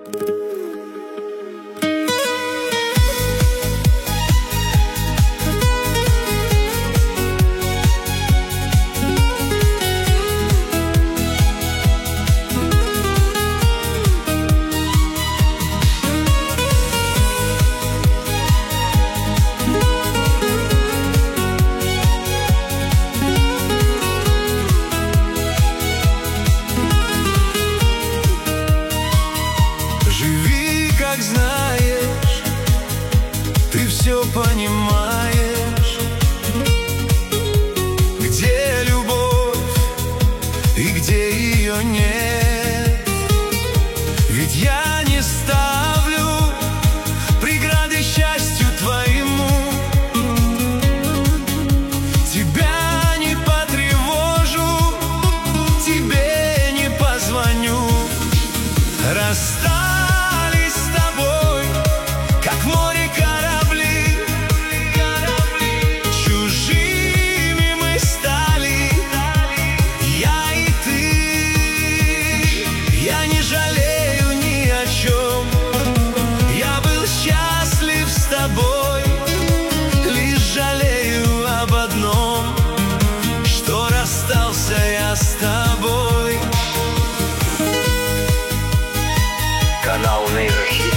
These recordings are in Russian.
Как знаешь, ты все понимаешь, где любовь и где ее нет. Ведь я не ставлю преграды счастью твоему, тебя не потревожу, тебе не позвоню. Расстались с тобой, как в море корабли, чужими мы стали, я и ты. Я не жалею ни о чем, я был счастлив с тобой, лишь жалею об одном, что расстался я с тобой. Канал Нейрохит.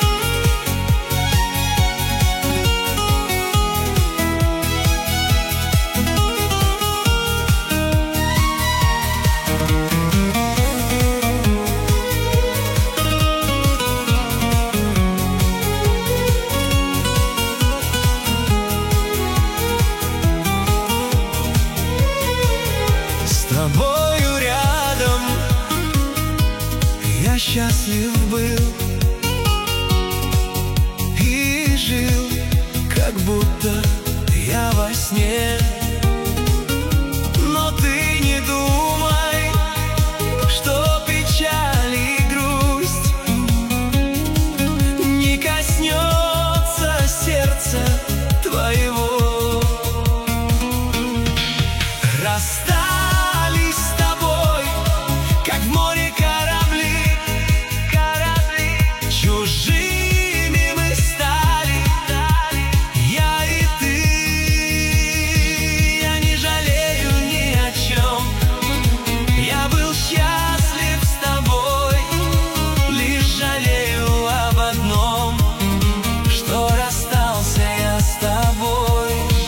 С тобою рядом я счастлив был и жил, как будто я во сне. Но ты не думай, что печаль и грусть не коснется сердца твоего. Расстались с тобой, как в море корабли, чужими мы стали, я и ты. Я не жалею ни о чем, я был счастлив с тобой, лишь жалею об одном, что расстался я с тобой.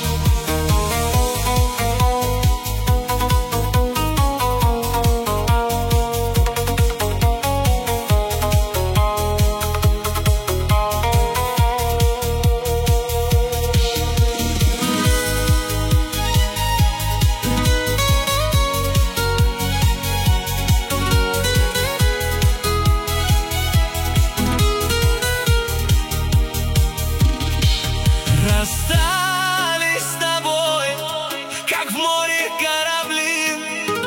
Расстались с тобой, как в море корабли,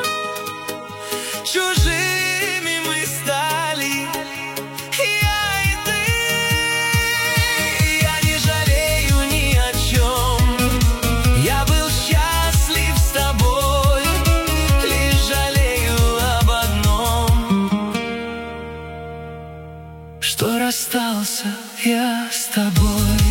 чужими мы стали, я и ты. Я не жалею ни о чем, я был счастлив с тобой, лишь жалею об одном, что расстался я с тобой.